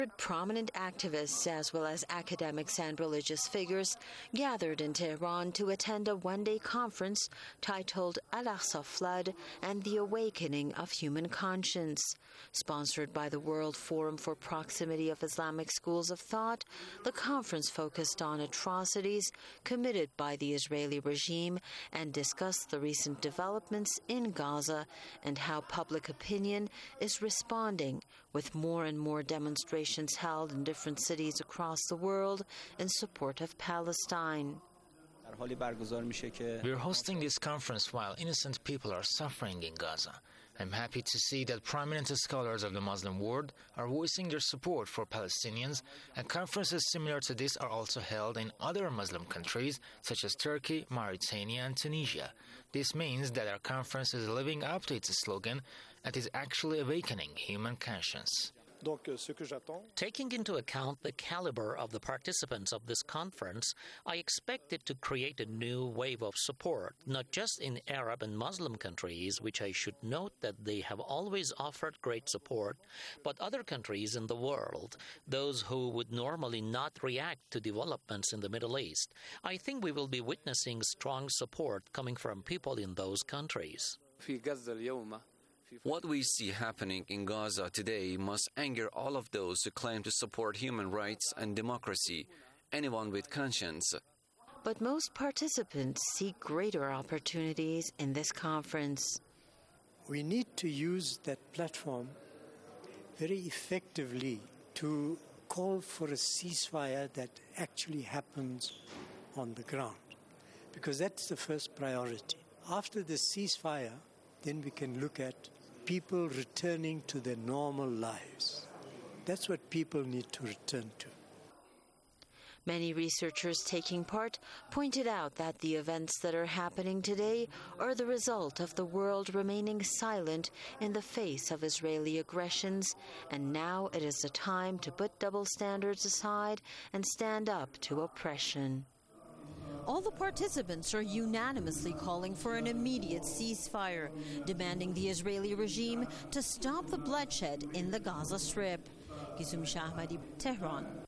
Prominent activists as well as academics and religious figures gathered in Tehran to attend a one-day conference titled Al-Aqsa Flood and the Awakening of Human Conscience. Sponsored by the World Forum for Proximity of Islamic Schools of Thought, the conference focused on atrocities committed by the Israeli regime and discussed the recent developments in Gaza and how public opinion is responding, with more and more demonstrations held in different cities across the world in support of Palestine. We're hosting this conference while innocent people are suffering in Gaza. I'm happy to see that prominent scholars of the Muslim world are voicing their support for Palestinians, and conferences similar to this are also held in other Muslim countries such as Turkey, Mauritania, and Tunisia. This means that our conference is living up to its slogan and is actually awakening human conscience. Taking into account the caliber of the participants of this conference, I expect it to create a new wave of support, not just in Arab and Muslim countries, which I should note that they have always offered great support, but other countries in the world, those who would normally not react to developments in the Middle East. I think we will be witnessing strong support coming from people in those countries. What we see happening in Gaza today must anger all of those who claim to support human rights and democracy, anyone with conscience. But most participants see greater opportunities in this conference. We need to use that platform very effectively to call for a ceasefire that actually happens on the ground, because that's the first priority. After the ceasefire, then we can look at people returning to their normal lives. That's what people need to return to. Many researchers taking part pointed out that the events that are happening today are the result of the world remaining silent in the face of Israeli aggressions, and now it is the time to put double standards aside and stand up to oppression. All the participants are unanimously calling for an immediate ceasefire, demanding the Israeli regime to stop the bloodshed in the Gaza Strip. Gizum Shahmadi, Tehran.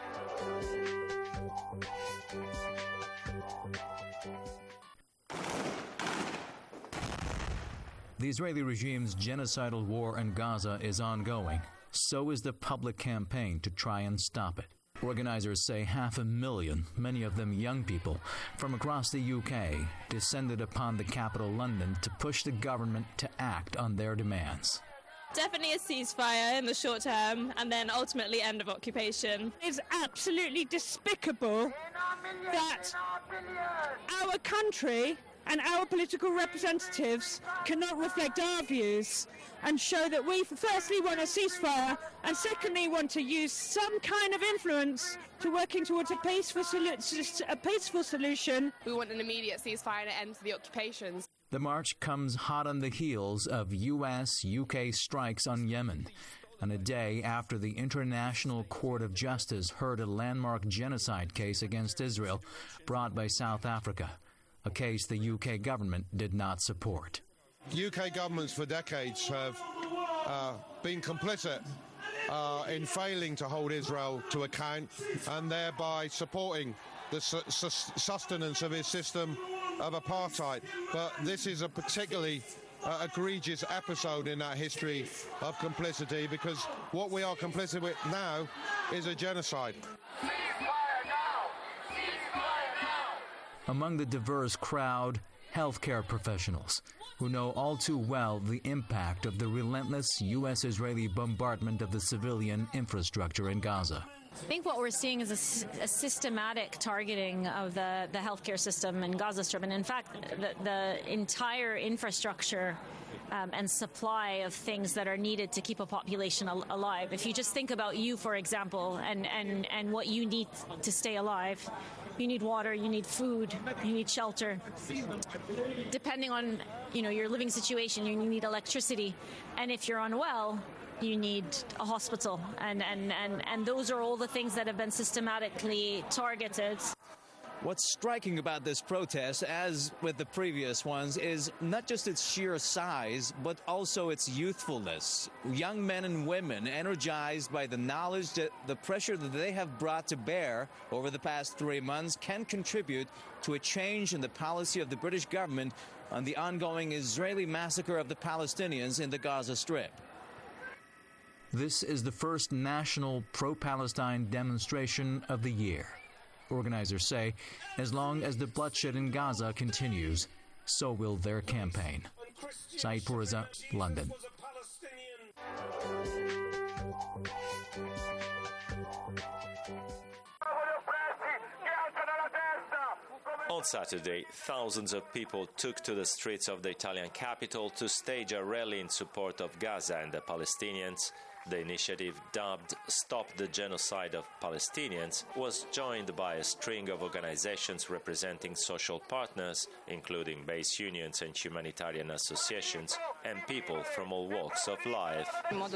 The Israeli regime's genocidal war in Gaza is ongoing. So is the public campaign to try and stop it. Organizers say 500,000, many of them young people, from across the UK, descended upon the capital London to push the government to act on their demands. Definitely a ceasefire in the short term and then ultimately end of occupation. It's absolutely despicable that our country and our political representatives cannot reflect our views and show that we firstly want a ceasefire and secondly want to use some kind of influence to working towards a peaceful solution. We want an immediate ceasefire and an end to the occupations. The march comes hot on the heels of US-UK strikes on Yemen, and a day after the International Court of Justice heard a landmark genocide case against Israel brought by South Africa, a case the UK government did not support. UK governments for decades have been complicit in failing to hold Israel to account and thereby supporting the sustenance of his system of apartheid. But this is a particularly egregious episode in that history of complicity, because what we are complicit with now is a genocide. Among the diverse crowd, healthcare professionals who know all too well the impact of the relentless U.S.-Israeli bombardment of the civilian infrastructure in Gaza. I think what we're seeing is a systematic targeting of the healthcare system in Gaza Strip, and in fact, the entire infrastructure and supply of things that are needed to keep a population alive. If you just think about you, for example, and what you need to stay alive, you need water, you need food, you need shelter. Depending on your living situation, you need electricity, and if you're unwell, you need a hospital, and those are all the things that have been systematically targeted. What's striking about this protest, as with the previous ones, is not just its sheer size, but also its youthfulness. Young men and women energized by the knowledge that the pressure that they have brought to bear over the past 3 months can contribute to a change in the policy of the British government on the ongoing Israeli massacre of the Palestinians in the Gaza Strip. This is the first national pro-Palestine demonstration of the year. Organizers say as long as the bloodshed in Gaza continues, so will their campaign. Saeed Pourreza, London. On Saturday, thousands of people took to the streets of the Italian capital to stage a rally in support of Gaza and the Palestinians. The initiative, dubbed Stop the Genocide of Palestinians, was joined by a string of organizations representing social partners, including base unions and humanitarian associations, and people from all walks of life.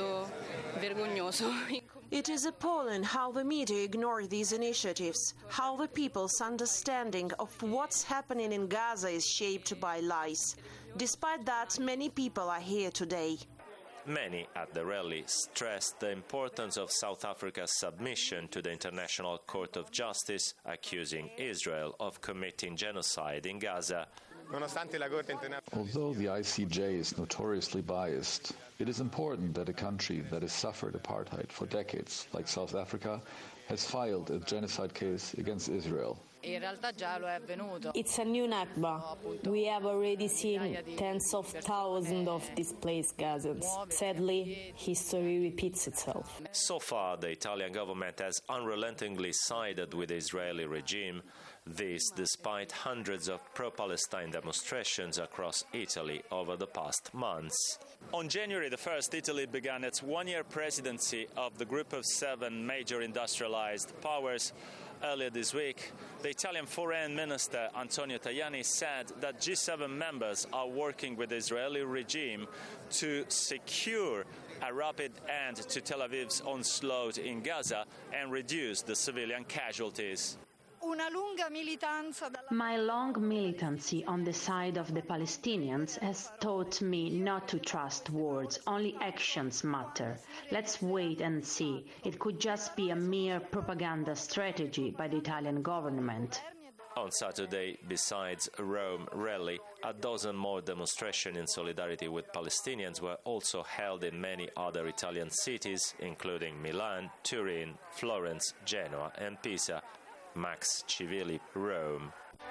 It is appalling how the media ignore these initiatives, how the people's understanding of what's happening in Gaza is shaped by lies. Despite that, many people are here today. Many at the rally stressed the importance of South Africa's submission to the International Court of Justice, accusing Israel of committing genocide in Gaza. Although the ICJ is notoriously biased, it is important that a country that has suffered apartheid for decades, like South Africa, has filed a genocide case against Israel. It's a new Nakba. We have already seen tens of thousands of displaced Gazans. Sadly, history repeats itself. So far, the Italian government has unrelentingly sided with the Israeli regime. This despite hundreds of pro-Palestine demonstrations across Italy over the past months. On January the 1st, Italy began its one-year presidency of the Group of 7 major industrialized powers. Earlier this week, the Italian Foreign Minister Antonio Tajani said that G7 members are working with the Israeli regime to secure a rapid end to Tel Aviv's onslaught in Gaza and reduce the civilian casualties. My long militancy on the side of the Palestinians has taught me not to trust words, only actions matter. Let's wait and see. It could just be a mere propaganda strategy by the Italian government. On Saturday, besides a Rome rally, a dozen more demonstrations in solidarity with Palestinians were also held in many other Italian cities, including Milan, Turin, Florence, Genoa and Pisa. Max Civilli, Rome.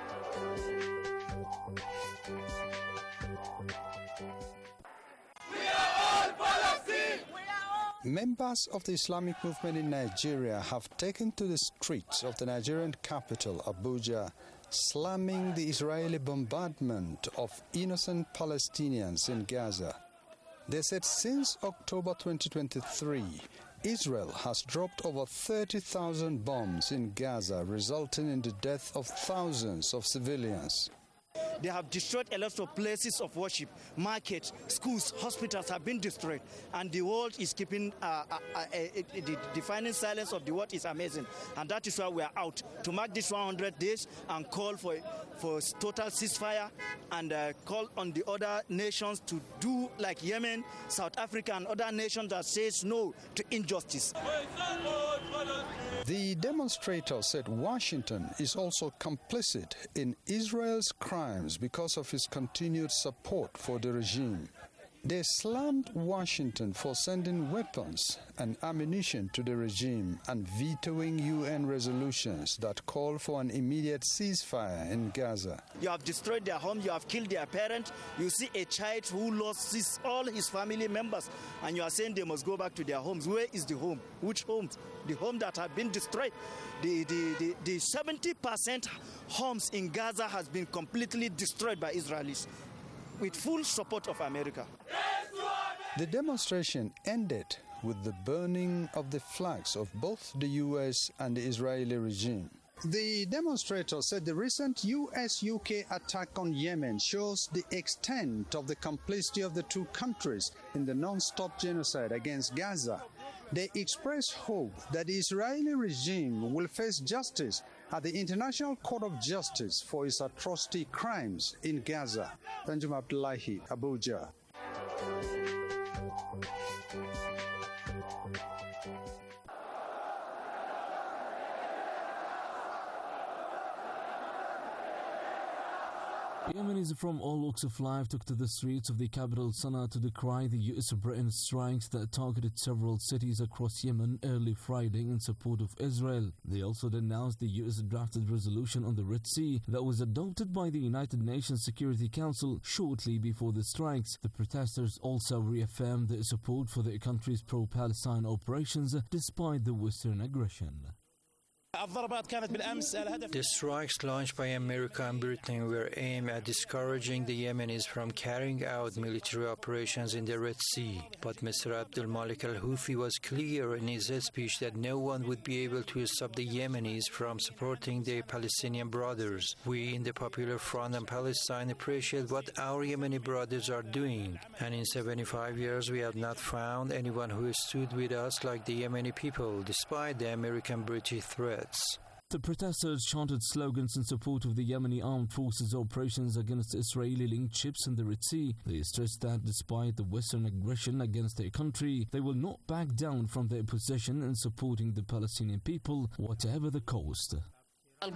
Members of the Islamic movement in Nigeria have taken to the streets of the Nigerian capital, Abuja, slamming the Israeli bombardment of innocent Palestinians in Gaza. They said since October 2023, Israel has dropped over 30,000 bombs in Gaza, resulting in the death of thousands of civilians. They have destroyed a lot of places of worship, markets, schools, hospitals have been destroyed, and the world is keeping the defining silence of the world is amazing, and that is why we are out to mark this 100 days and call for total ceasefire and call on the other nations to do like Yemen, South Africa, and other nations that says no to injustice. The demonstrators said Washington is also complicit in Israel's crimes because of its continued support for the regime. They slammed Washington for sending weapons and ammunition to the regime and vetoing UN resolutions that call for an immediate ceasefire in Gaza. You have destroyed their home, you have killed their parent, you see a child who lost all his family members, and you are saying they must go back to their homes. Where is the home? Which homes? The home that have been destroyed. The 70% homes in Gaza has been completely destroyed by Israelis, with full support of America. The demonstration ended with the burning of the flags of both the U.S. and the Israeli regime. The demonstrators said the recent U.S.-UK attack on Yemen shows the extent of the complicity of the two countries in the non-stop genocide against Gaza. They express hope that the Israeli regime will face justice at the International Court of Justice for its atrocity crimes in Gaza. Benjamin Abdullahi, Abuja. Yemenis from all walks of life took to the streets of the capital Sana'a to decry the U.S.-Britain strikes that targeted several cities across Yemen early Friday in support of Israel. They also denounced the U.S. drafted resolution on the Red Sea that was adopted by the United Nations Security Council shortly before the strikes. The protesters also reaffirmed their support for their country's pro-Palestine operations despite the Western aggression. The strikes launched by America and Britain were aimed at discouraging the Yemenis from carrying out military operations in the Red Sea. But Mr. Abdul Malik al-Houthi was clear in his speech that no one would be able to stop the Yemenis from supporting their Palestinian brothers. We in the Popular Front and Palestine appreciate what our Yemeni brothers are doing. And in 75 years, we have not found anyone who stood with us like the Yemeni people, despite the American-British threat. The protesters chanted slogans in support of the Yemeni armed forces' operations against Israeli-linked ships in the Red Sea. They stressed that despite the Western aggression against their country, they will not back down from their position in supporting the Palestinian people, whatever the cost. The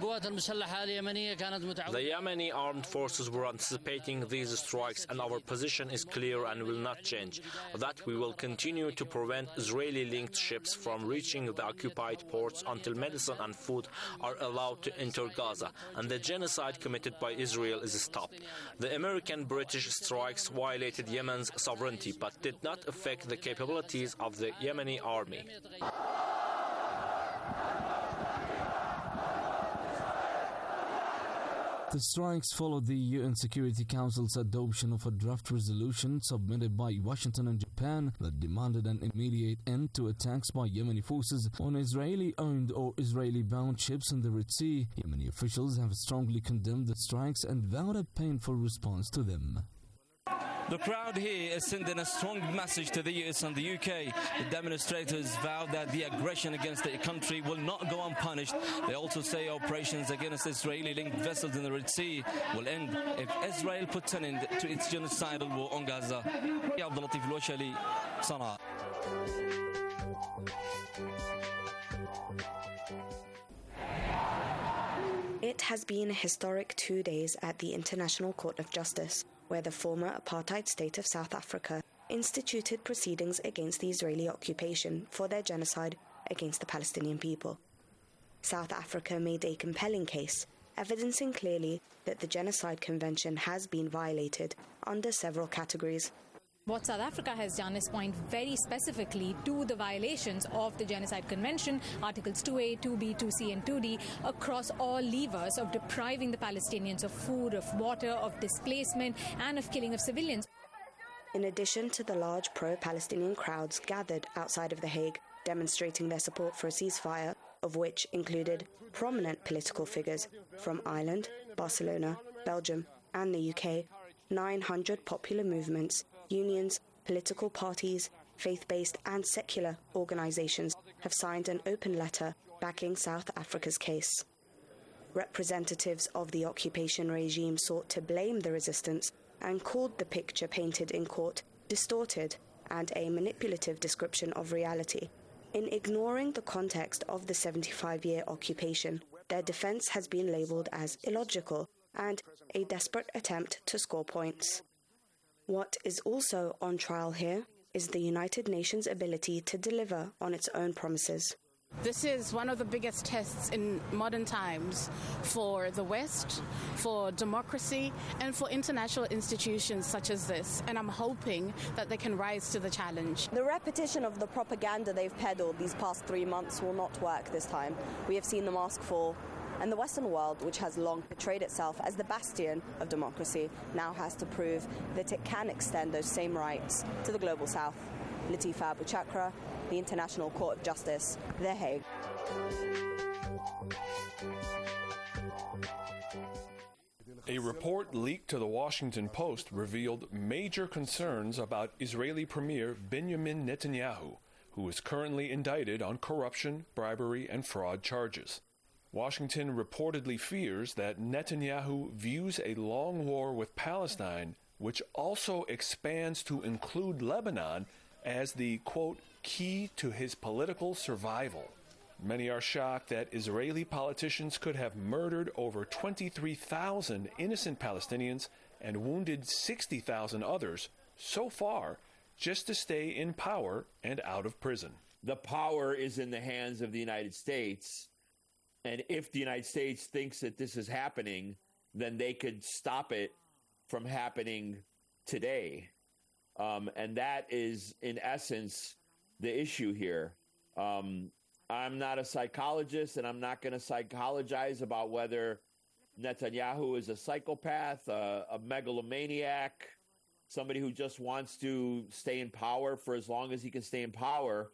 Yemeni armed forces were anticipating these strikes, and our position is clear and will not change. That we will continue to prevent Israeli-linked ships from reaching the occupied ports until medicine and food are allowed to enter Gaza, and the genocide committed by Israel is stopped. The American-British strikes violated Yemen's sovereignty, but did not affect the capabilities of the Yemeni army. The strikes followed the UN Security Council's adoption of a draft resolution submitted by Washington and Japan that demanded an immediate end to attacks by Yemeni forces on Israeli-owned or Israeli-bound ships in the Red Sea. Yemeni officials have strongly condemned the strikes and vowed a painful response to them. The crowd here is sending a strong message to the US and the UK. The demonstrators vow that the aggression against their country will not go unpunished. They also say operations against Israeli-linked vessels in the Red Sea will end if Israel puts an end to its genocidal war on Gaza. Abdul Latif Al-Washali, Sana'a. It has been a historic 2 days at the International Court of Justice, where the former apartheid state of South Africa instituted proceedings against the Israeli occupation for their genocide against the Palestinian people. South Africa made a compelling case, evidencing clearly that the Genocide Convention has been violated under several categories. What South Africa has done is point very specifically to the violations of the Genocide Convention, Articles 2A, 2B, 2C and 2D, across all levers of depriving the Palestinians of food, of water, of displacement and of killing of civilians. In addition to the large pro-Palestinian crowds gathered outside of The Hague, demonstrating their support for a ceasefire, of which included prominent political figures from Ireland, Barcelona, Belgium and the UK, 900 popular movements, unions, political parties, faith-based and secular organizations have signed an open letter backing South Africa's case. Representatives of the occupation regime sought to blame the resistance and called the picture painted in court distorted and a manipulative description of reality. In ignoring the context of the 75-year occupation, their defense has been labeled as illogical and a desperate attempt to score points. What is also on trial here is the United Nations' ability to deliver on its own promises. This is one of the biggest tests in modern times for the West, for democracy, and for international institutions such as this. And I'm hoping that they can rise to the challenge. The repetition of the propaganda they've peddled these past 3 months will not work this time. We have seen them ask for, and the Western world, which has long portrayed itself as the bastion of democracy, now has to prove that it can extend those same rights to the global South. Latifa Abu-Chakra, the International Court of Justice, The Hague. A report leaked to the Washington Post revealed major concerns about Israeli Premier Benjamin Netanyahu, who is currently indicted on corruption, bribery, and fraud charges. Washington reportedly fears that Netanyahu views a long war with Palestine, which also expands to include Lebanon, as the, quote, key to his political survival. Many are shocked that Israeli politicians could have murdered over 23,000 innocent Palestinians and wounded 60,000 others so far just to stay in power and out of prison. The power is in the hands of the United States, and if the United States thinks that this is happening, then they could stop it from happening today. And that is, in essence, the issue here. I'm not a psychologist, and I'm not going to psychologize about whether Netanyahu is a psychopath, a megalomaniac, somebody who just wants to stay in power for as long as he can stay in power.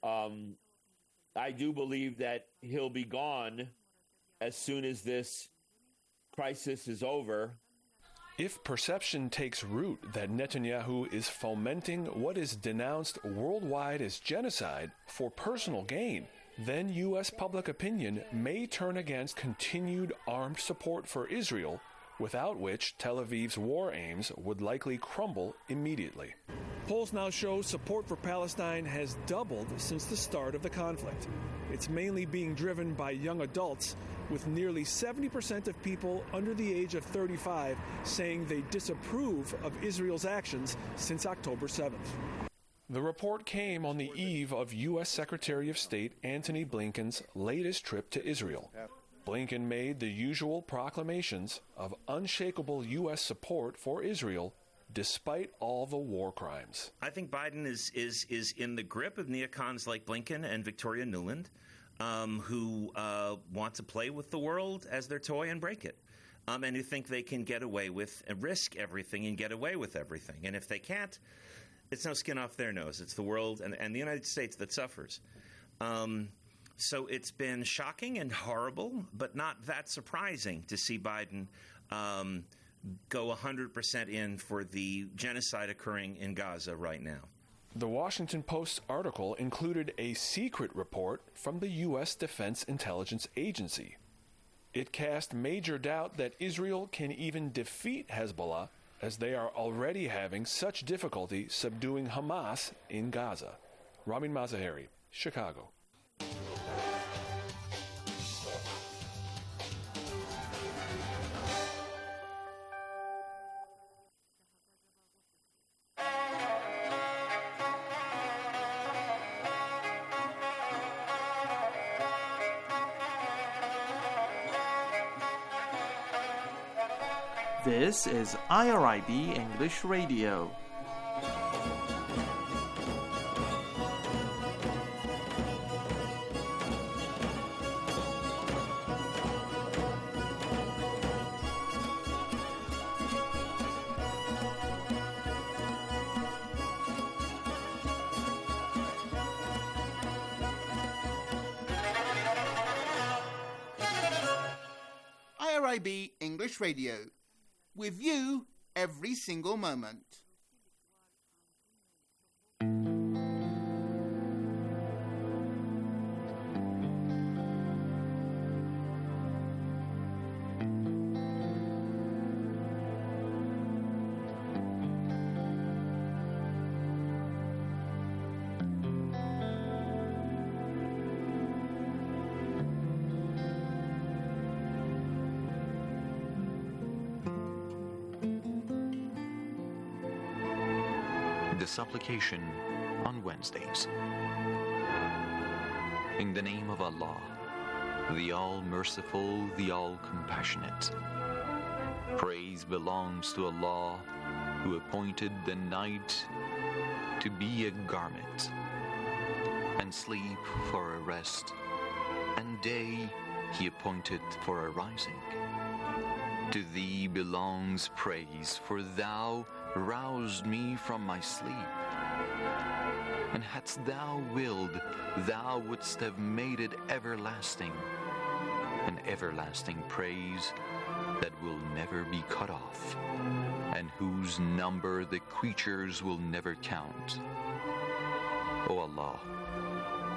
I do believe that he'll be gone as soon as this crisis is over. If perception takes root that Netanyahu is fomenting what is denounced worldwide as genocide for personal gain, then U.S. public opinion may turn against continued armed support for Israel, without which Tel Aviv's war aims would likely crumble immediately. Polls now show support for Palestine has doubled since the start of the conflict. It's mainly being driven by young adults, with nearly 70% of people under the age of 35 saying they disapprove of Israel's actions since October 7th. The report came on the eve of U.S. Secretary of State Antony Blinken's latest trip to Israel. Blinken made the usual proclamations of unshakable U.S. support for Israel despite all the war crimes. I think Biden is in the grip of neocons like Blinken and Victoria Nuland, who want to play with the world as their toy and break it, and who think they can get away with and risk everything and get away with everything. And if they can't, it's no skin off their nose. It's the world and the United States that suffers. So it's been shocking and horrible, but not that surprising to see Biden go 100% in for the genocide occurring in Gaza right now. The Washington Post's article included a secret report from the U.S. Defense Intelligence Agency. It cast major doubt that Israel can even defeat Hezbollah, as they are already having such difficulty subduing Hamas in Gaza. Ramin Mazaheri, Chicago. This is IRIB English Radio. IRIB English Radio. With you every single moment. The supplication on Wednesdays. In the name of Allah, the All-Merciful, the All-Compassionate. Praise belongs to Allah, who appointed the night to be a garment, and sleep for a rest, and day He appointed for a rising. To Thee belongs praise, for Thou roused me from my sleep. And hadst Thou willed, Thou wouldst have made it everlasting, an everlasting praise that will never be cut off, and whose number the creatures will never count. O Allah,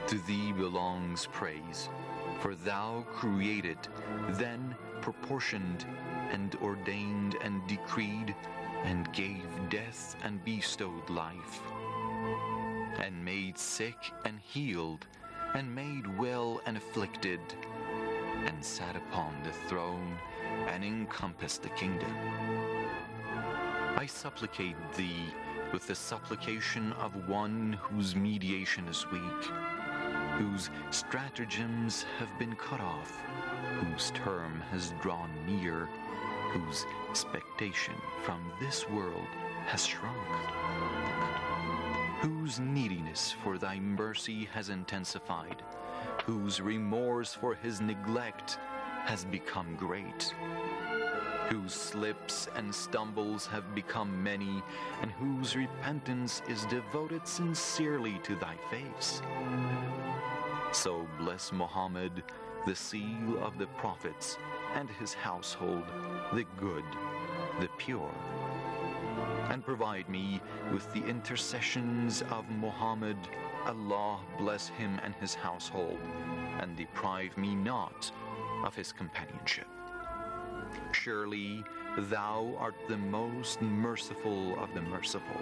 To thee belongs praise, for thou created, then proportioned, and ordained and decreed, and gave death and bestowed life, and made sick and healed, and made well and afflicted, and sat upon the throne, and encompassed the kingdom. I supplicate thee with the supplication of one whose mediation is weak, whose stratagems have been cut off, whose term has drawn near, whose expectation from this world has shrunk, whose neediness for thy mercy has intensified, whose remorse for his neglect has become great, whose slips and stumbles have become many, and whose repentance is devoted sincerely to thy face. So bless Muhammad, the seal of the prophets, and his household, the good, the pure. And provide me with the intercessions of Muhammad. Allah bless him and his household, and deprive me not of his companionship. Surely thou art the most merciful of the merciful.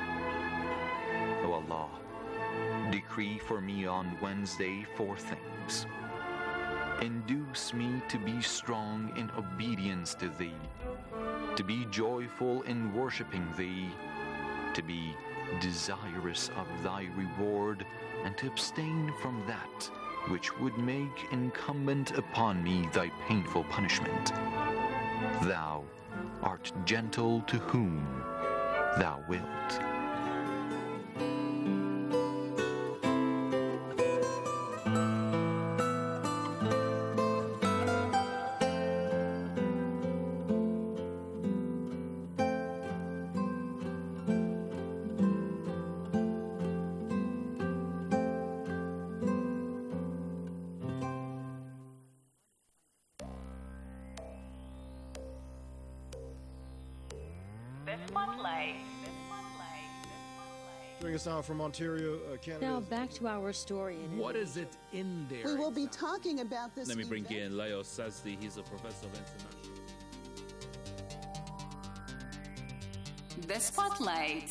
O Allah, decree for me on Wednesday 4 things. Induce me to be strong in obedience to thee, to be joyful in worshiping thee, to be desirous of thy reward, and to abstain from that which would make incumbent upon me thy painful punishment. Thou art gentle to whom thou wilt. Joining us now from Ontario, Canada. Now back to our story. What is it in there? We will be talking about this. Let me bring in Leo Sazdi. He's a professor of international. The Spotlight.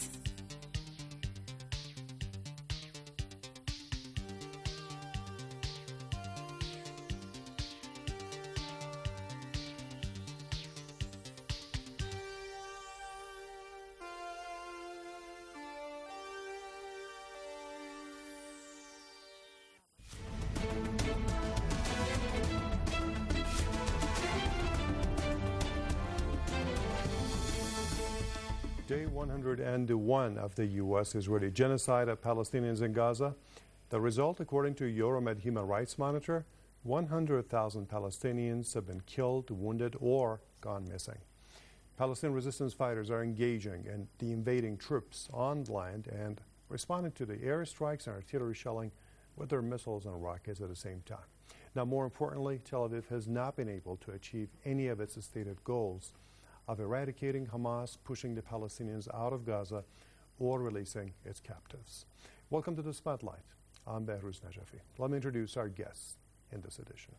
Day 101 of the U.S.-Israeli genocide of Palestinians in Gaza. The result, according to Euromed Human Rights Monitor, 100,000 Palestinians have been killed, wounded, or gone missing. Palestinian resistance fighters are engaging in the invading troops on land and responding to the airstrikes and artillery shelling with their missiles and rockets at the same time. Now, more importantly, Tel Aviv has not been able to achieve any of its stated goals of eradicating Hamas, pushing the Palestinians out of Gaza, or releasing its captives. Welcome to the Spotlight. I'm Behruz Najafi. Let me introduce our guests in this edition.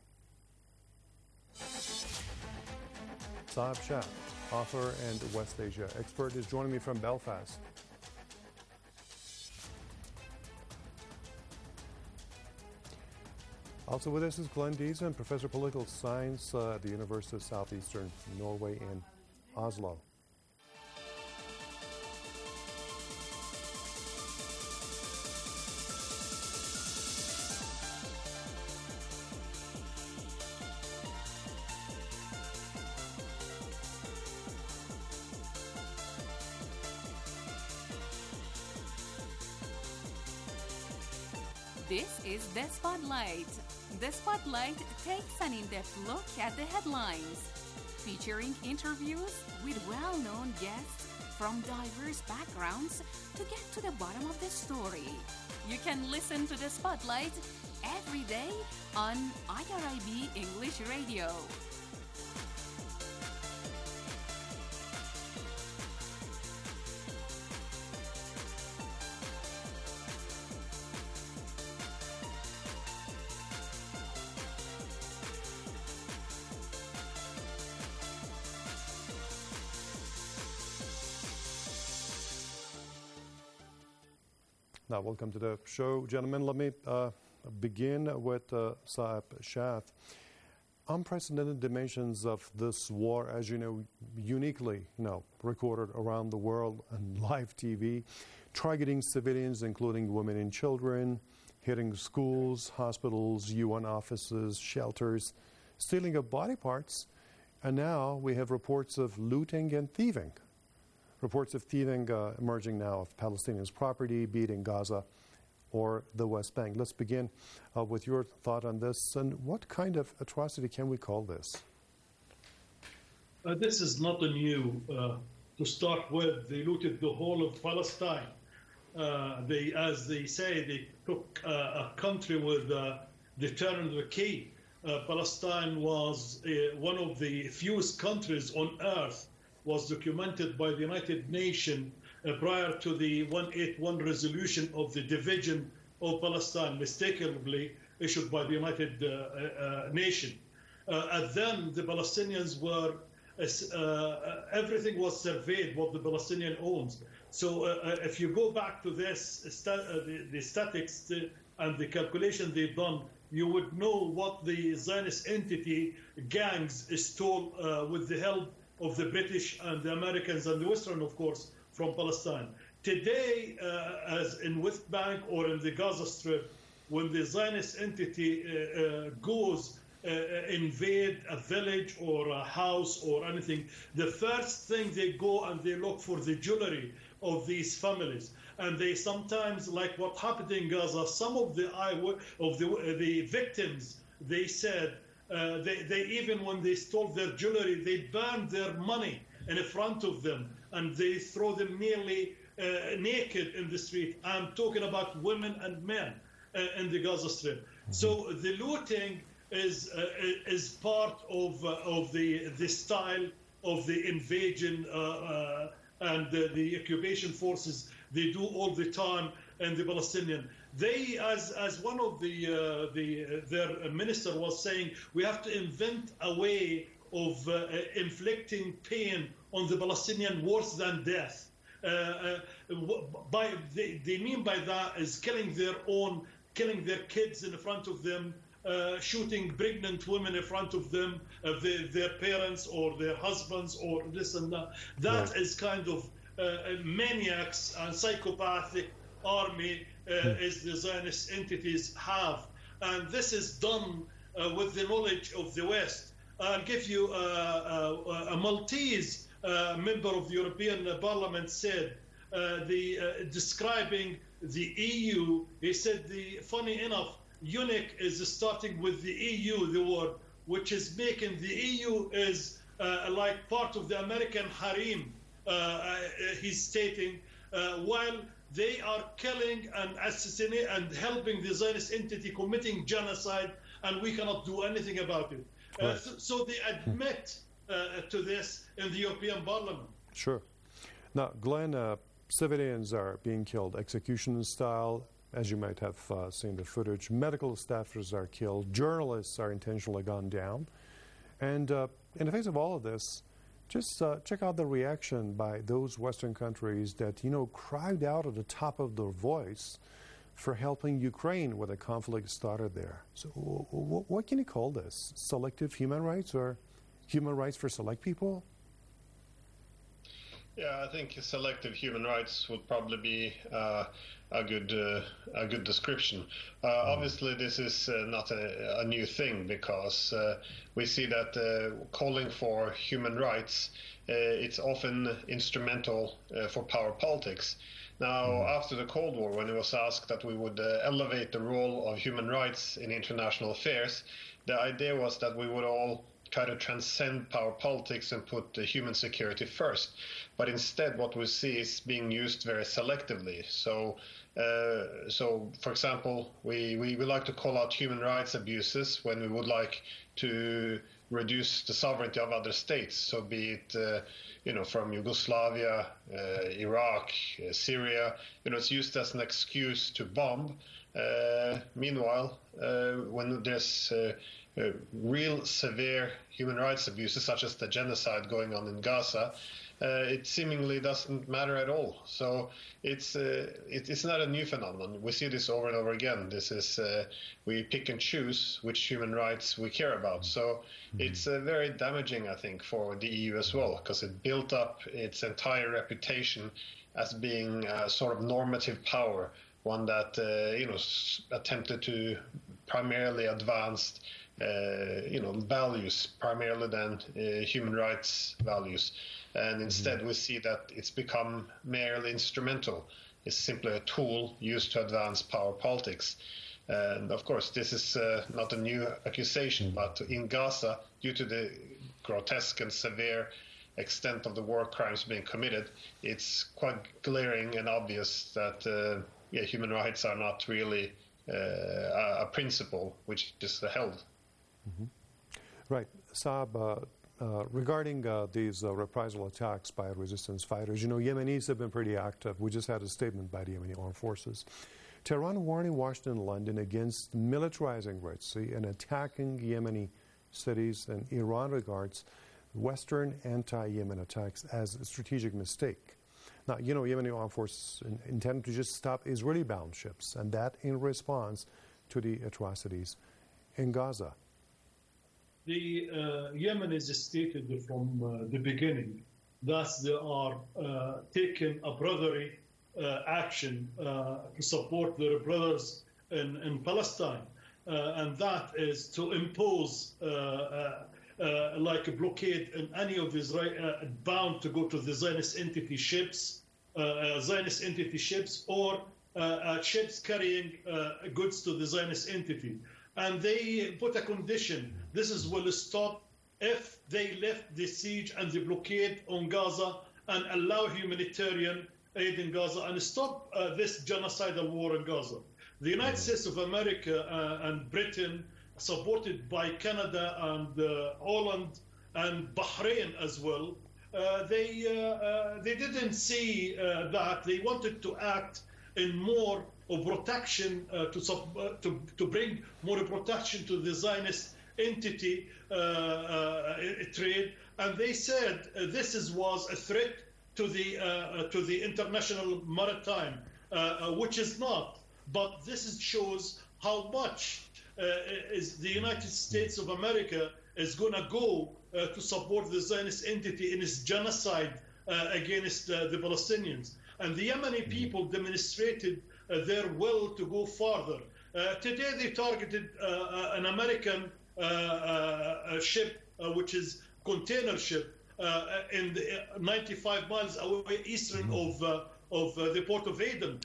Saab Shah, author and West Asia expert, is joining me from Belfast. Also with us is Glenn Diesen, professor of political science at the University of Southeastern Norway in Oslo. This is The Spotlight. The Spotlight takes an in-depth look at the headlines, featuring interviews with well-known guests from diverse backgrounds to get to the bottom of the story. You can listen to The Spotlight every day on IRIB English Radio. Welcome to the show, gentlemen. Let me begin with Saeb Shath. Unprecedented dimensions of this war, as you know, uniquely recorded around the world on live TV, targeting civilians, including women and children, hitting schools, hospitals, UN offices, shelters, stealing of body parts, and now we have reports of looting and thieving. Reports of thieving emerging now of Palestinians' property, be it in Gaza or the West Bank. Let's begin with your thought on this, and what kind of atrocity can we call this? This is not a new. To start with, they looted the whole of Palestine. As they say, they took a country with the turn of the key. Palestine was one of the fewest countries on earth, was documented by the United Nations prior to the 181 resolution of the division of Palestine, mistakenly issued by the United Nations. Then the Palestinians were, everything was surveyed, what the Palestinian owns. So if you go back to this, the statistics and the calculation they've done, you would know what the Zionist entity gangs stole with the help of the British and the Americans and the Western, of course, from Palestine. Today, as in West Bank or in the Gaza Strip, when the Zionist entity goes invade a village or a house or anything, the first thing they go and they look for the jewelry of these families. And they sometimes, like what happened in Gaza, some of the victims, they said, they even when they stole their jewelry, they burned their money in front of them and they throw them nearly naked in the street. I'm talking about women and men in the Gaza Strip. So the looting is part of the style of the invasion and the occupation forces. They do all the time in the Palestinian. They, as one of their minister was saying, we have to invent a way of inflicting pain on the Palestinian worse than death. They mean by that is killing their kids in front of them, shooting pregnant women in front of them, their parents or their husbands or this and that. That is kind of maniacs and psychopathic army as the Zionist entities have. And this is done with the knowledge of the West. I'll give you a Maltese member of the European Parliament said, describing the EU, he said, funny enough, eunuch is starting with the EU, the word, which is making the EU is like part of the American harem, he's stating, while they are killing and assassinating and helping the Zionist entity committing genocide, and we cannot do anything about it. Right. So they admit to this in the European Parliament. Sure. Now, Glenn, civilians are being killed execution style, as you might have seen the footage. Medical staffers are killed. Journalists are intentionally gunned down. And in the face of all of this, just check out the reaction by those Western countries that, cried out at the top of their voice for helping Ukraine when the conflict started there. So what can you call this? Selective human rights or human rights for select people? Yeah, I think selective human rights would probably be a good description. Obviously, this is not a new thing because we see that calling for human rights it's often instrumental for power politics. Now, after the Cold War, when it was asked that we would elevate the role of human rights in international affairs, the idea was that we would all try to transcend power politics and put human security first. But instead, what we see is being used very selectively. So for example, we like to call out human rights abuses when we would like to reduce the sovereignty of other states. So be it, from Yugoslavia, Iraq, Syria, it's used as an excuse to bomb. Meanwhile, when there's real severe human rights abuses, such as the genocide going on in Gaza, it seemingly doesn't matter at all. So it's not a new phenomenon. We see this over and over again. This is we pick and choose which human rights we care about. So it's very damaging, I think, for the EU as well, because it built up its entire reputation as being a sort of normative power, one that attempted to primarily advance values, primarily than human rights values. And instead we see that it's become merely instrumental. It's simply a tool used to advance power politics. And of course, this is not a new accusation, but in Gaza, due to the grotesque and severe extent of the war crimes being committed, it's quite glaring and obvious that human rights are not really a principle which is held. Right. Saab, regarding these reprisal attacks by resistance fighters, Yemenis have been pretty active. We just had a statement by the Yemeni armed forces. Tehran warning Washington and London against militarizing Red Sea and attacking Yemeni cities, and Iran regards Western anti-Yemen attacks as a strategic mistake. Now, Yemeni armed forces intend to just stop Israeli-bound ships, and that in response to the atrocities in Gaza. The Yemenis stated from the beginning that they are taking a brotherly action to support their brothers in Palestine, and that is to impose like a blockade in any of Israel bound to go to the Zionist entity ships, or ships carrying goods to the Zionist entity. And they put a condition: this will stop if they lift the siege and the blockade on Gaza and allow humanitarian aid in Gaza and stop this genocidal war in Gaza. The United States of America and Britain, supported by Canada and Holland and Bahrain as well, they didn't see that. They wanted to act in more of protection to bring more protection to the Zionist entity trade, and they said this was a threat to the international maritime, which is not. But this shows how much is the United States of America is going to go to support the Zionist entity in its genocide against the Palestinians. And the Yemeni people demonstrated their will to go farther. Today they targeted an American ship, which is container ship, in the 95 miles away eastern of the port of Aden,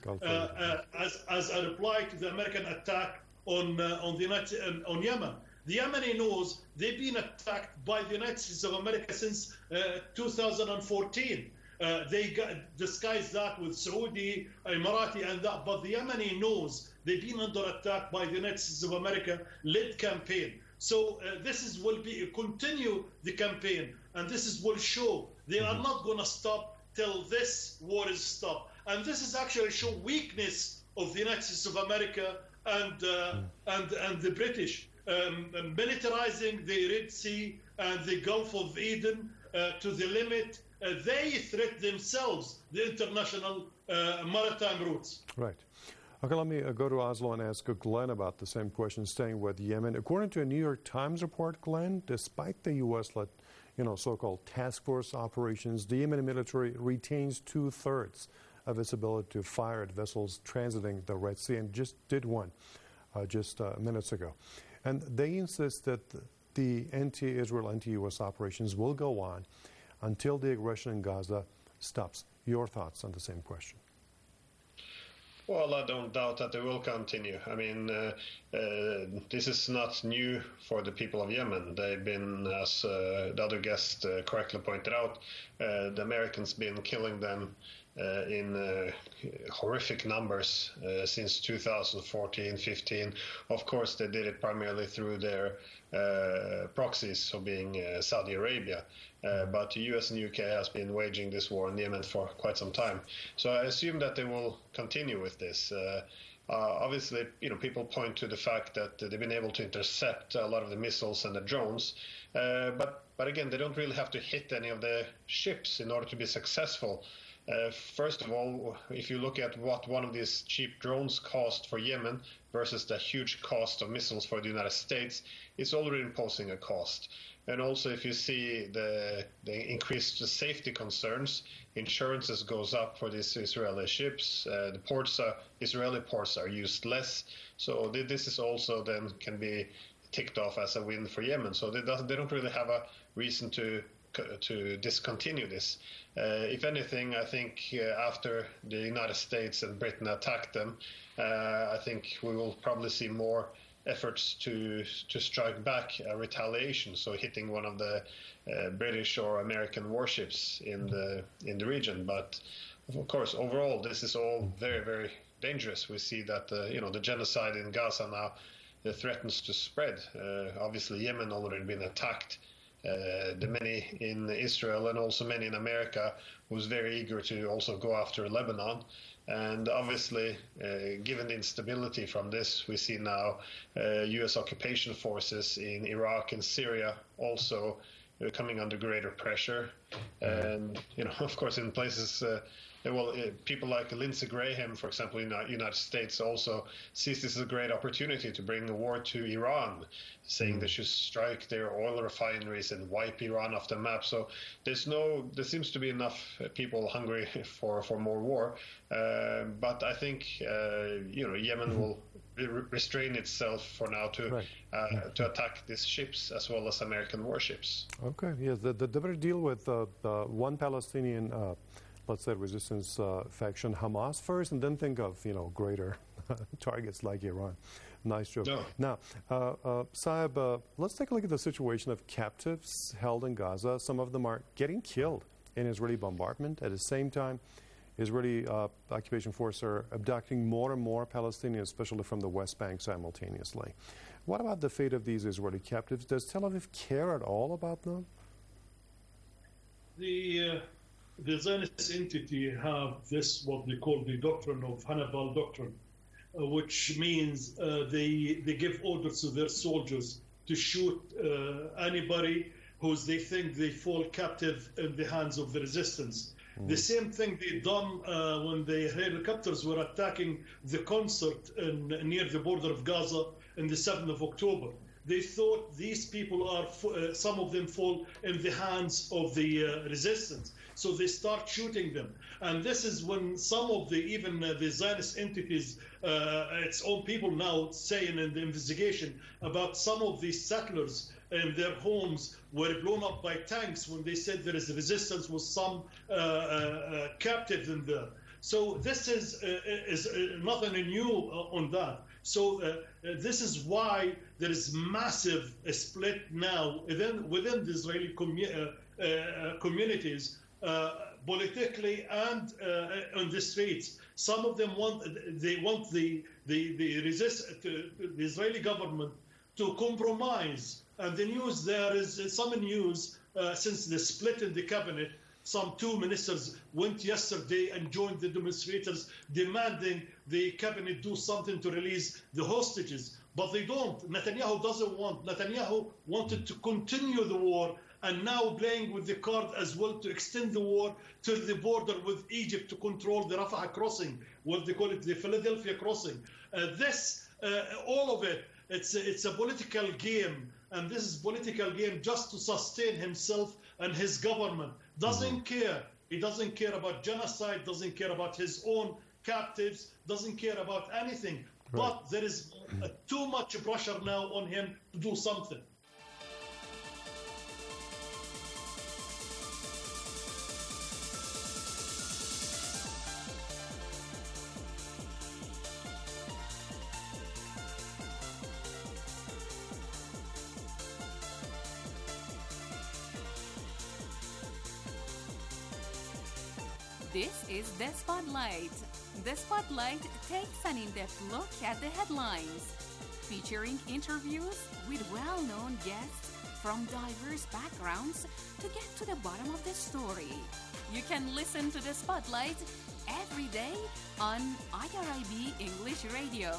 as a reply to the American attack on Yemen. The Yemeni knows they've been attacked by the United States of America since 2014. They disguised that with Saudi, Emirati, and that, but the Yemeni knows they've been under attack by the United States of America-led campaign. So this will continue the campaign, and will show they are not going to stop till this war is stopped. And this is actually show weakness of the United States of America and the British, militarizing the Red Sea and the Gulf of Aden to the limit. They threat themselves the international maritime routes. Right. Okay, let me go to Oslo and ask Glenn about the same question, staying with Yemen. According to a New York Times report, Glenn, despite the U.S.-led, so-called task force operations, the Yemeni military retains 2/3 of its ability to fire at vessels transiting the Red Sea, and just did one just minutes ago. And they insist that the anti-Israel, anti-U.S. operations will go on until the aggression in Gaza stops. Your thoughts on the same question? Well, I don't doubt that they will continue. I mean, this is not new for the people of Yemen. They've been, as the other guest correctly pointed out, the Americans been killing them in horrific numbers since 2014-15. Of course, they did it primarily through their proxies, so being Saudi Arabia. But the US and UK has been waging this war in Yemen for quite some time. So I assume that they will continue with this. Obviously, people point to the fact that they've been able to intercept a lot of the missiles and the drones, but again, they don't really have to hit any of the ships in order to be successful. First of all, if you look at what one of these cheap drones cost for Yemen versus the huge cost of missiles for the United States, it's already imposing a cost. And also, if you see the increased safety concerns, insurances goes up for these Israeli ships. The Israeli ports are used less. So this is also then can be ticked off as a win for Yemen. So they don't really have a reason to discontinue this. If anything, I think after the United States and Britain attacked them, I think we will probably see more efforts to strike back a retaliation, so hitting one of the British or American warships in the region. But of course, overall, this is all very, very dangerous. We see that the genocide in Gaza now threatens to spread. Obviously, Yemen already been attacked. The many in Israel and also many in America was very eager to also go after Lebanon. And obviously, given the instability from this, we see now U.S. occupation forces in Iraq and Syria also coming under greater pressure. And, of course, in places, people like Lindsey Graham, for example, in the United States also sees this as a great opportunity to bring the war to Iran, saying they should strike their oil refineries and wipe Iran off the map. So there seems to be enough people hungry for more war. But I think, Yemen will restrain itself for now to attack these ships as well as American warships. Okay, yes, they better deal with one Palestinian let's say, resistance faction, Hamas first, and then think of, greater targets like Iran. Nice joke. No. Now, Saeb, let's take a look at the situation of captives held in Gaza. Some of them are getting killed in Israeli bombardment. At the same time, Israeli occupation forces are abducting more and more Palestinians, especially from the West Bank, simultaneously. What about the fate of these Israeli captives? Does Tel Aviv care at all about them? The Zionist entity have this, what they call the doctrine of Hannibal doctrine, which means they give orders to their soldiers to shoot anybody who they think they fall captive in the hands of the resistance. The same thing they done when the helicopters were attacking the concert near the border of Gaza on the 7th of October. They thought these people are, some of them fall in the hands of the resistance. So they start shooting them. And this is when some of even the Zionist entities, its own people now saying in the investigation about some of these settlers and their homes were blown up by tanks when they said there is resistance with some captives in there. So this is nothing new on that. So this is why there is massive split now within the Israeli communities, politically and on the streets. Some of them want the Israeli government to compromise. And the news, there is some news since the split in the cabinet. Some 2 ministers went yesterday and joined the demonstrators demanding the cabinet do something to release the hostages. But they don't. Netanyahu doesn't want. Netanyahu wanted to continue the war and now playing with the card as well to extend the war to the border with Egypt to control the Rafah crossing, what they call it, the Philadelphia crossing. All of it, it's a political game. And this is political game just to sustain himself and his government. Doesn't care. He doesn't care about genocide, doesn't care about his own captives, doesn't care about anything. Right. But there is too much pressure now on him to do something. This is The Spotlight. The Spotlight takes an in-depth look at the headlines, featuring interviews with well-known guests from diverse backgrounds to get to the bottom of the story. You can listen to The Spotlight every day on IRIB English Radio.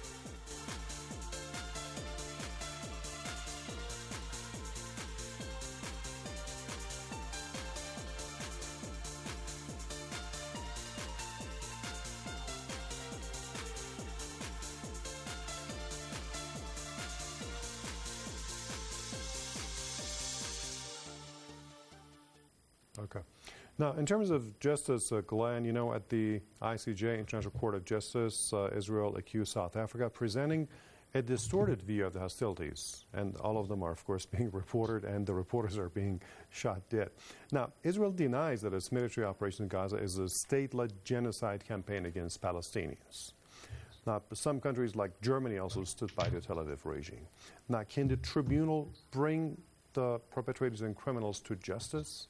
Okay. Now, in terms of justice, Glenn, at the ICJ, International Court of Justice, Israel accused South Africa of presenting a distorted view of the hostilities. And all of them are, of course, being reported, and the reporters are being shot dead. Now, Israel denies that its military operation in Gaza is a state-led genocide campaign against Palestinians. Now, some countries like Germany also stood by the Tel Aviv regime. Now, can the tribunal bring the perpetrators and criminals to justice?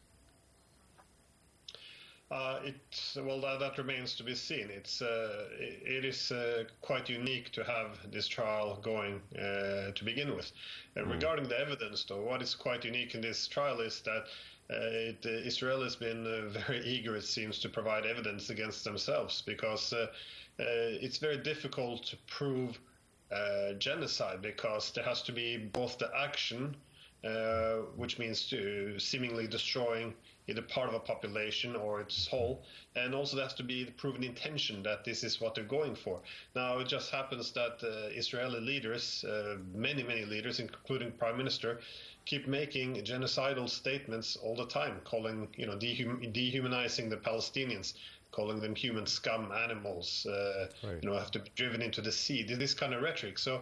That remains to be seen. It is quite unique to have this trial going to begin with. Regarding the evidence, though, what is quite unique in this trial is that Israel has been very eager, it seems, to provide evidence against themselves, because it's very difficult to prove genocide, because there has to be both the action, which means seemingly destroying either part of a population or its whole, and also there has to be the proven intention that this is what they're going for. Now, it just happens that Israeli leaders, many leaders, including Prime Minister, keep making genocidal statements all the time, calling, dehumanizing the Palestinians, calling them human scum animals, have to be driven into the sea, this kind of rhetoric. So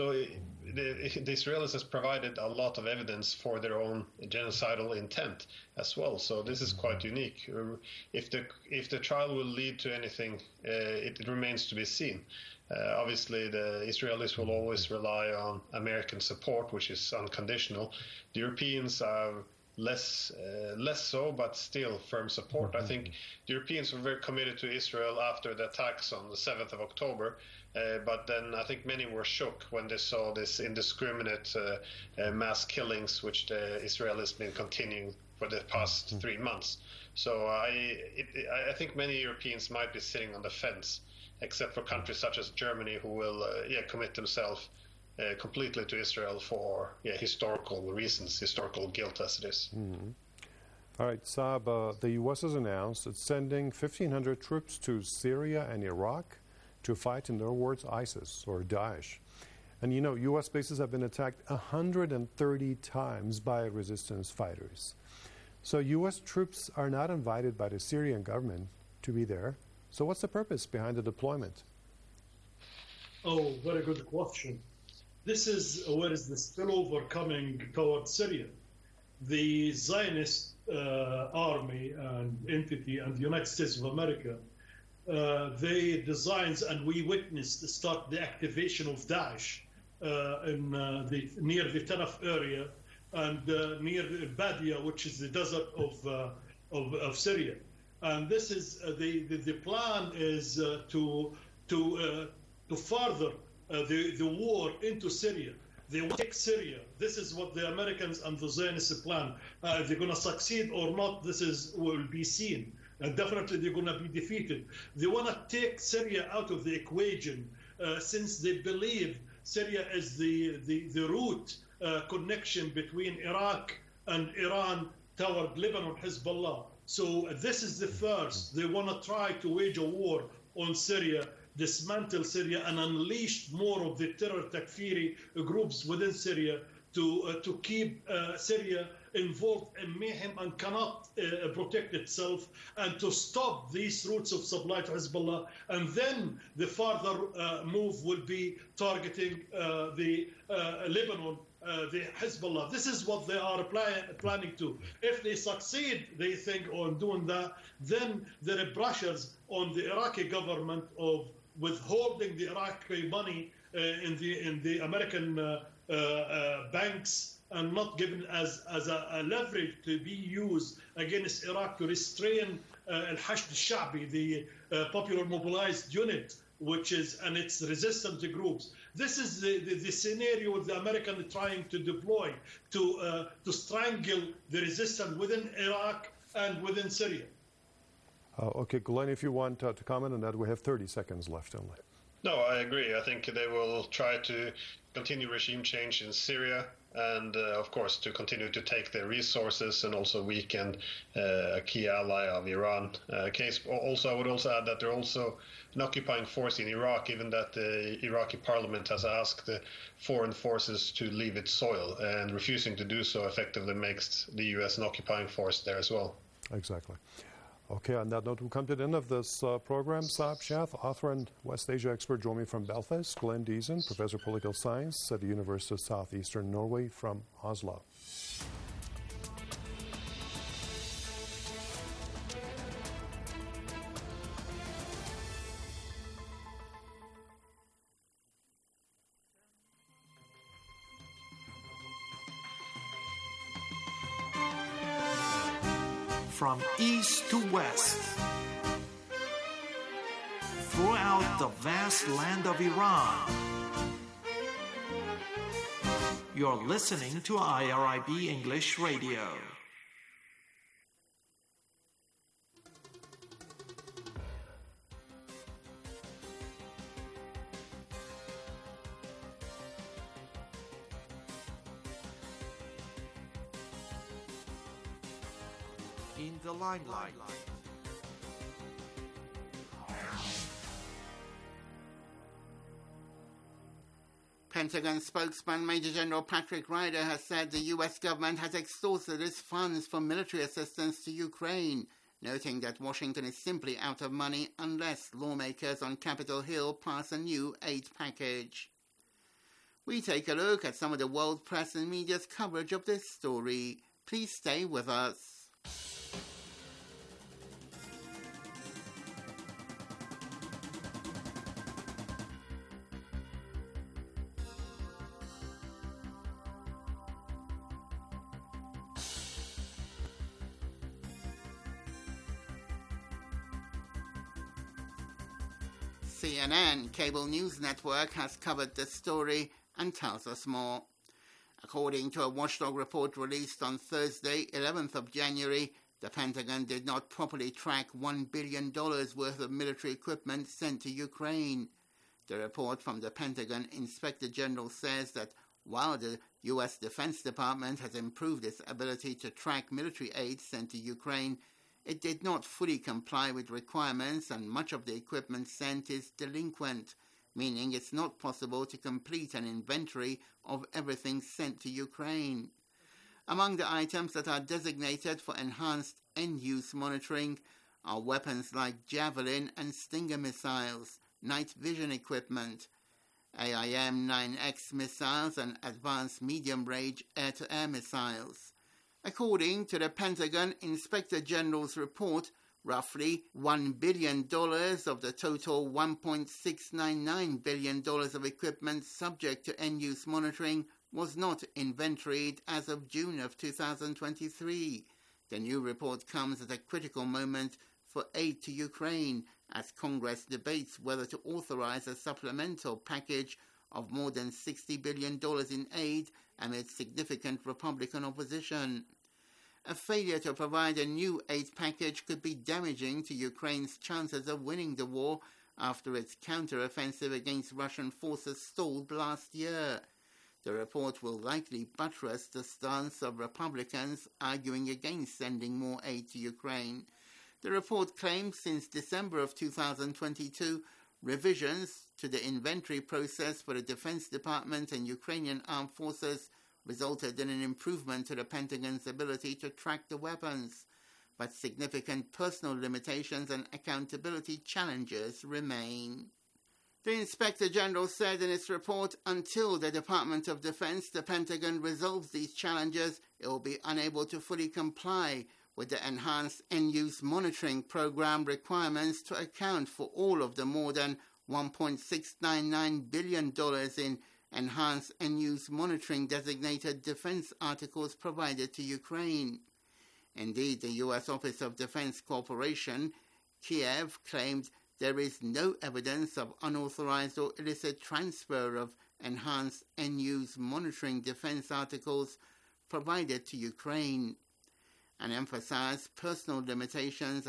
the Israelis has provided a lot of evidence for their own genocidal intent as well. So this is quite unique. If the trial will lead to anything, it remains to be seen. Obviously, the Israelis will always rely on American support, which is unconditional. The Europeans are less so, but still firm support. I think the Europeans were very committed to Israel after the attacks on the 7th of October, but then I think many were shook when they saw this indiscriminate mass killings, which the Israelis been continuing for the past 3 months. So I think many Europeans might be sitting on the fence, except for countries such as Germany, who will commit themselves completely to Israel for historical reasons, historical guilt as it is. Mm-hmm. All right, Saab, the U.S. has announced it's sending 1,500 troops to Syria and Iraq to fight, in their words, ISIS or Daesh. And U.S. bases have been attacked 130 times by resistance fighters. So U.S. troops are not invited by the Syrian government to be there. So what's the purpose behind the deployment? Oh, very good question. This is where is the spillover coming towards Syria. The Zionist army and entity and the United States of America, they designs, and we witnessed start the activation of Daesh near the Tanaf area and near Badia, which is the desert of Syria. And this is the plan is to further the war into Syria. They will take Syria. This is what the Americans and the Zionists plan. If they're going to succeed or not, will be seen. And definitely they're going to be defeated. They want to take Syria out of the equation since they believe Syria is the root connection between Iraq and Iran toward Lebanon, Hezbollah. So this is the first. They want to try to wage a war on Syria, dismantle Syria, and unleash more of the terror Takfiri groups within Syria to keep Syria involved in mayhem and cannot protect itself, and to stop these routes of supply to Hezbollah. And then the further move will be targeting the Lebanon, the Hezbollah. This is what they are planning to. If they succeed, they think, on doing that, then there are pressures on the Iraqi government of withholding the Iraqi money in the American banks and not given as a leverage to be used against Iraq to restrain Al-Hashd al-Sha'bi, the popular mobilized unit, and its resistant groups. This is the scenario the Americans trying to deploy to strangle the resistance within Iraq and within Syria. Okay, Glenn, if you want to comment on that, we have 30 seconds left only. No, I agree. I think they will try to continue regime change in Syria and, of course, to continue to take their resources and also weaken a key ally of Iran. I would also add that they're also an occupying force in Iraq, even that the Iraqi parliament has asked the foreign forces to leave its soil, and refusing to do so effectively makes the U.S. an occupying force there as well. Exactly. Okay, on that note, we'll come to the end of this program. Saab Sheth, author and West Asia expert, joined me from Belfast. Glenn Deason, professor of political science at the University of Southeastern Norway from Oslo. From east to west, throughout the vast land of Iran. You're listening to IRIB English Radio. In the limelight. Pentagon spokesman Major General Patrick Ryder has said the U.S. government has exhausted its funds for military assistance to Ukraine, noting that Washington is simply out of money unless lawmakers on Capitol Hill pass a new aid package. We take a look at some of the world press and media's coverage of this story. Please stay with us. CNN cable news network has covered this story and tells us more. According to a watchdog report released on Thursday, 11th of January, the Pentagon did not properly track $1 billion worth of military equipment sent to Ukraine. The report from the Pentagon Inspector General says that while the U.S. Defense Department has improved its ability to track military aid sent to Ukraine, it did not fully comply with requirements, and much of the equipment sent is delinquent, meaning it's not possible to complete an inventory of everything sent to Ukraine. Among the items that are designated for enhanced end-use monitoring are weapons like Javelin and Stinger missiles, night vision equipment, AIM-9X missiles, and advanced medium-range air-to-air missiles. According to the Pentagon Inspector General's report, roughly $1 billion of the total $1.699 billion of equipment subject to end-use monitoring was not inventoried as of June of 2023. The new report comes at a critical moment for aid to Ukraine, as Congress debates whether to authorize a supplemental package of more than $60 billion in aid amid significant Republican opposition. A failure to provide a new aid package could be damaging to Ukraine's chances of winning the war after its counter-offensive against Russian forces stalled last year. The report will likely buttress the stance of Republicans arguing against sending more aid to Ukraine. The report claims since December of 2022, revisions to the inventory process for the Defense Department and Ukrainian armed forces resulted in an improvement to the Pentagon's ability to track the weapons, but significant personal limitations and accountability challenges remain. The Inspector General said in its report, until the Department of Defense, the Pentagon, resolves these challenges, it will be unable to fully comply with the enhanced end-use monitoring program requirements to account for all of the more than $1.699 billion in enhanced end-use monitoring designated defense articles provided to Ukraine. Indeed, the U.S. Office of Defense Cooperation, Kiev, claimed there is no evidence of unauthorized or illicit transfer of enhanced end-use monitoring defense articles provided to Ukraine, and emphasized personal limitations as a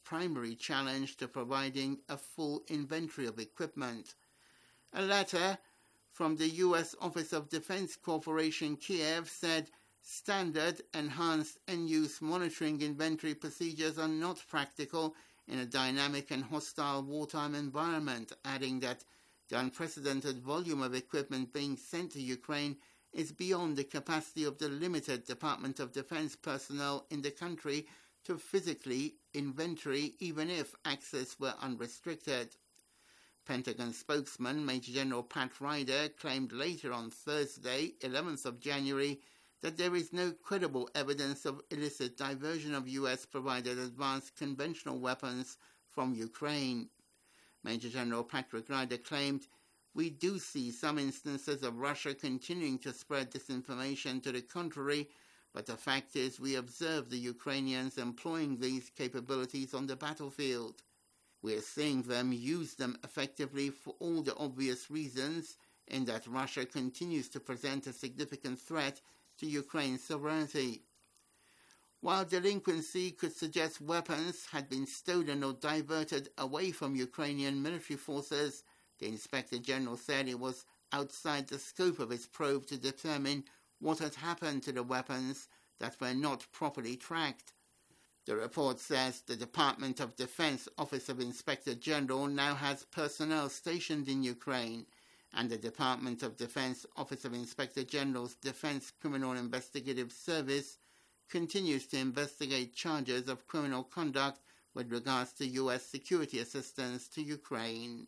primary challenge to providing a full inventory of equipment. A letter from the U.S. Office of Defense Corporation Kiev said standard enhanced end-use monitoring inventory procedures are not practical in a dynamic and hostile wartime environment, adding that the unprecedented volume of equipment being sent to Ukraine is beyond the capacity of the limited Department of Defense personnel in the country to physically inventory even if access were unrestricted. Pentagon spokesman Major General Pat Ryder claimed later on Thursday, 11th of January, that there is no credible evidence of illicit diversion of U.S.-provided advanced conventional weapons from Ukraine. Major General Patrick Ryder claimed, "We do see some instances of Russia continuing to spread disinformation to the contrary, but the fact is we observe the Ukrainians employing these capabilities on the battlefield. We are seeing them use them effectively for all the obvious reasons, in that Russia continues to present a significant threat to Ukraine's sovereignty." While delinquency could suggest weapons had been stolen or diverted away from Ukrainian military forces, the Inspector General said it was outside the scope of its probe to determine what had happened to the weapons that were not properly tracked. The report says the Department of Defense Office of Inspector General now has personnel stationed in Ukraine, and the Department of Defense Office of Inspector General's Defense Criminal Investigative Service continues to investigate charges of criminal conduct with regards to U.S. security assistance to Ukraine.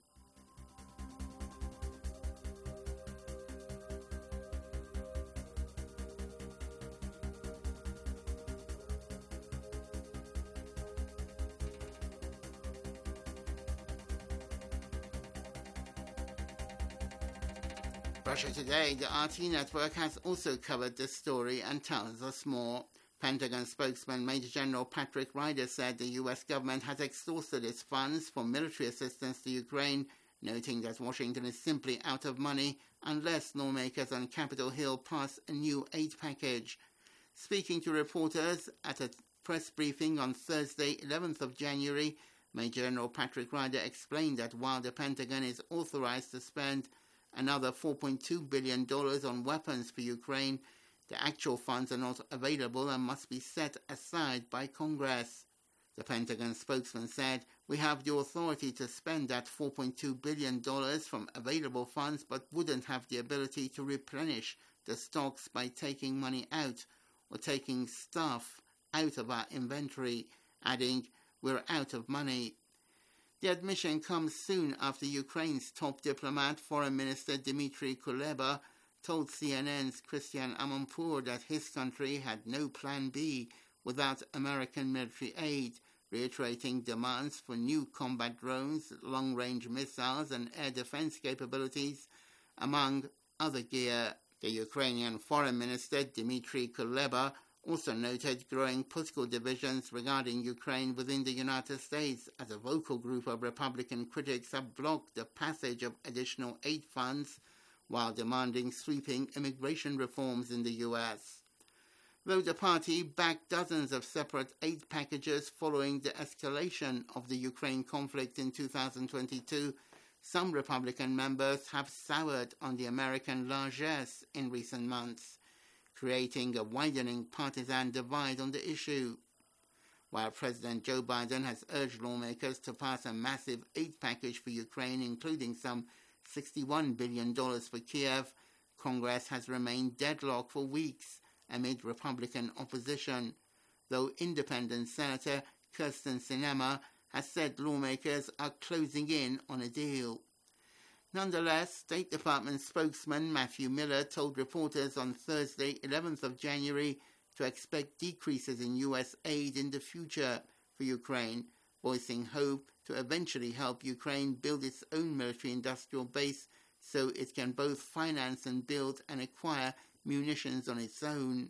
Russia Today, the RT network, has also covered this story and tells us more. Pentagon spokesman Major General Patrick Ryder said the U.S. government has exhausted its funds for military assistance to Ukraine, noting that Washington is simply out of money unless lawmakers on Capitol Hill pass a new aid package. Speaking to reporters at a press briefing on Thursday, 11th of January, Major General Patrick Ryder explained that while the Pentagon is authorized to spend another $4.2 billion on weapons for Ukraine, the actual funds are not available and must be set aside by Congress. The Pentagon spokesman said, "We have the authority to spend that $4.2 billion from available funds, but wouldn't have the ability to replenish the stocks by taking money out or taking stuff out of our inventory," adding, "We're out of money." The admission comes soon after Ukraine's top diplomat, Foreign Minister Dmitry Kuleba, told CNN's Christian Amanpour that his country had no plan B without American military aid, reiterating demands for new combat drones, long-range missiles and air defense capabilities, among other gear. The Ukrainian Foreign Minister Dmitry Kuleba also noted growing political divisions regarding Ukraine within the United States, as a vocal group of Republican critics have blocked the passage of additional aid funds while demanding sweeping immigration reforms in the U.S. Though the party backed dozens of separate aid packages following the escalation of the Ukraine conflict in 2022, some Republican members have soured on the American largesse in recent months, creating a widening partisan divide on the issue. While President Joe Biden has urged lawmakers to pass a massive aid package for Ukraine, including some $61 billion for Kiev, Congress has remained deadlocked for weeks amid Republican opposition, though independent Senator Kyrsten Sinema has said lawmakers are closing in on a deal. Nonetheless, State Department spokesman Matthew Miller told reporters on Thursday, 11th of January, to expect decreases in U.S. aid in the future for Ukraine, voicing hope to eventually help Ukraine build its own military-industrial base so it can both finance and build and acquire munitions on its own.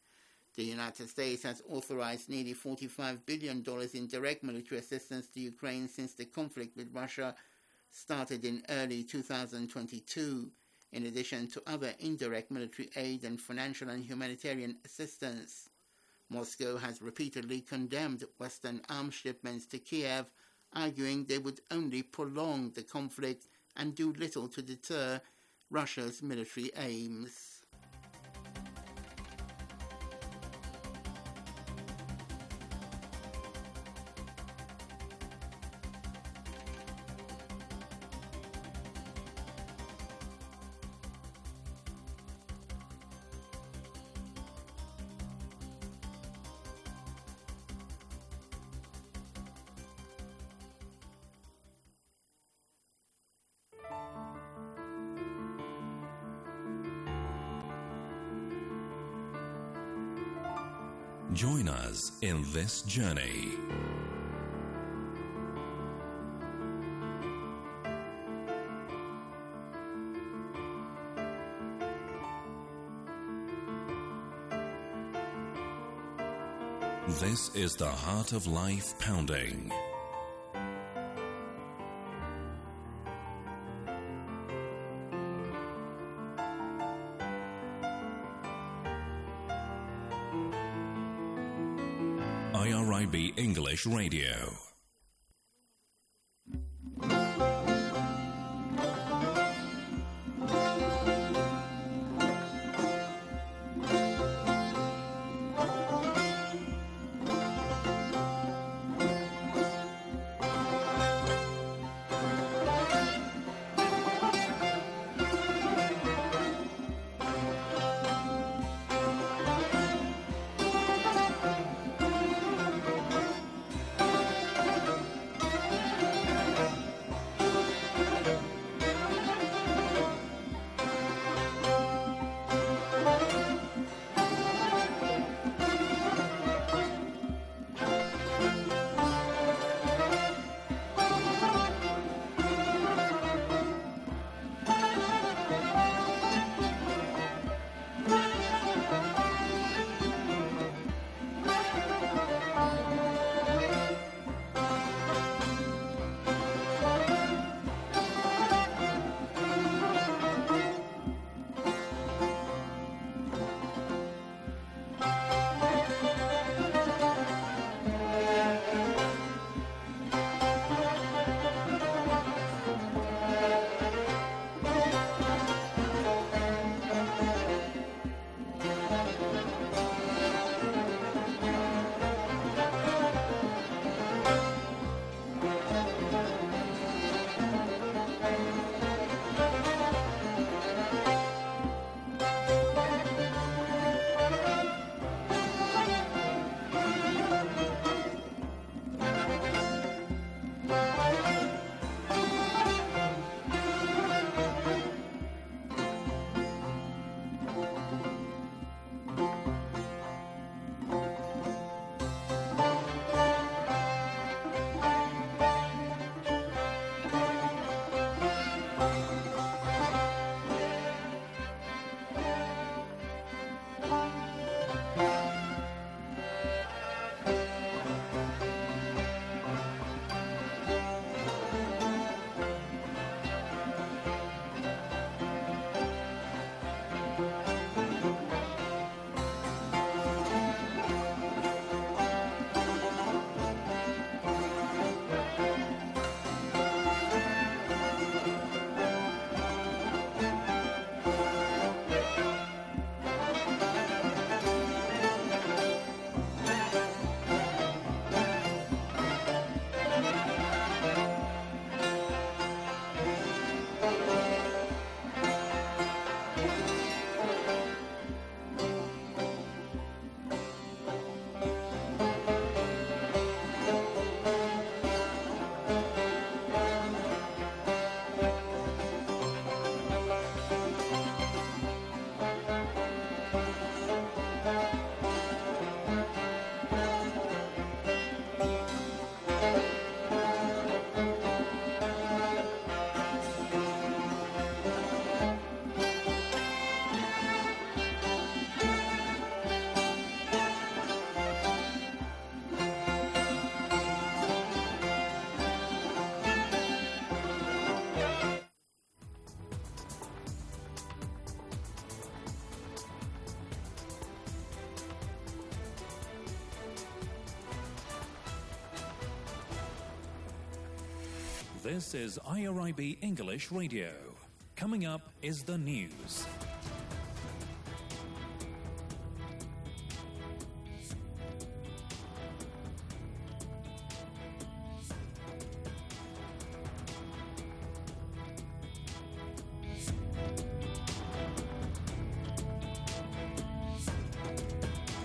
The United States has authorized nearly $45 billion in direct military assistance to Ukraine since the conflict with Russia started in early 2022, in addition to other indirect military aid and financial and humanitarian assistance. Moscow has repeatedly condemned Western arms shipments to Kiev, arguing they would only prolong the conflict and do little to deter Russia's military aims. Join us in this journey. This is the Heart of Life Pounding. IRIB English Radio. This is IRIB English Radio. Coming up is the news.